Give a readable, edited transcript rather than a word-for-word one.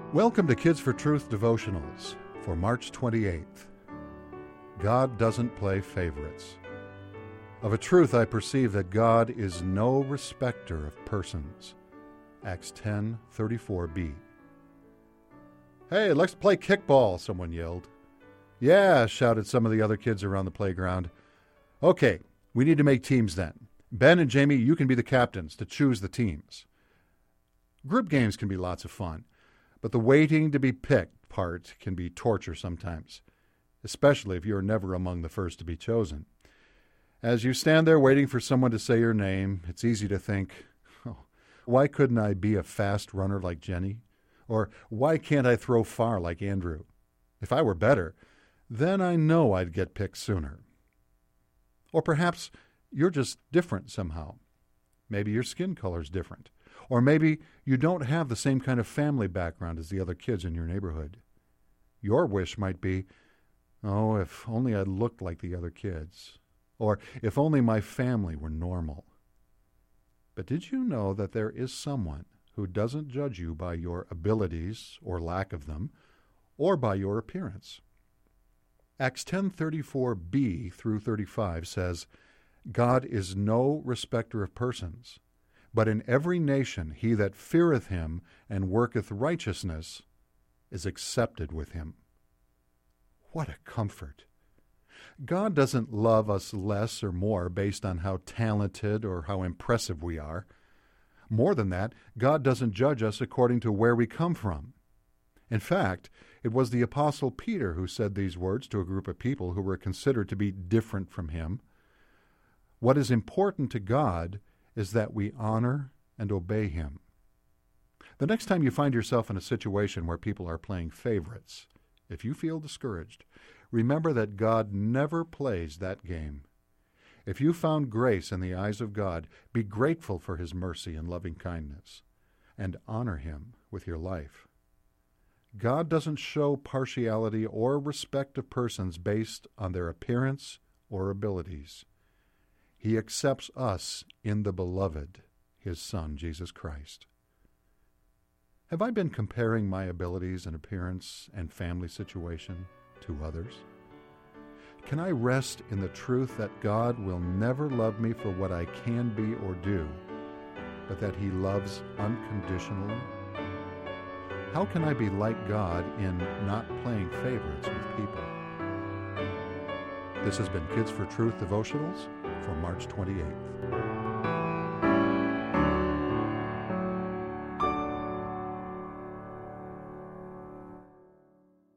Welcome to Kids for Truth devotionals for March 28th. God doesn't play favorites. Of a truth I perceive that God is no respecter of persons. Acts 10:34b. Hey, let's play kickball, someone yelled. Yeah, shouted some of the other kids around the playground. Okay, we need to make teams then. Ben and Jamie, you can be the captains to choose the teams. Group games can be lots of fun. But the waiting to be picked part can be torture sometimes, especially if you're never among the first to be chosen. As you stand there waiting for someone to say your name, it's easy to think, why couldn't I be a fast runner like Jenny? Or why can't I throw far like Andrew? If I were better, then I know I'd get picked sooner. Or perhaps you're just different somehow. Maybe your skin color's different. Or maybe you don't have the same kind of family background as the other kids in your neighborhood. Your wish might be, oh, if only I looked like the other kids. Or if only my family were normal. But did you know that there is someone who doesn't judge you by your abilities or lack of them, or by your appearance? Acts 10:34b through 35 says, God is no respecter of persons, but in every nation he that feareth him and worketh righteousness is accepted with him. What a comfort! God doesn't love us less or more based on how talented or how impressive we are. More than that, God doesn't judge us according to where we come from. In fact, it was the Apostle Peter who said these words to a group of people who were considered to be different from him. What is important to God is that we honor and obey him. The next time you find yourself in a situation where people are playing favorites, if you feel discouraged, remember that God never plays that game. If you found grace in the eyes of God, be grateful for his mercy and loving kindness, and honor him with your life. God doesn't show partiality or respect of persons based on their appearance or abilities. He accepts us in the beloved, his Son, Jesus Christ. Have I been comparing my abilities and appearance and family situation to others? Can I rest in the truth that God will never love me for what I can be or do, but that he loves unconditionally? How can I be like God in not playing favorites with people? This has been Kids for Truth devotionals for March 28th.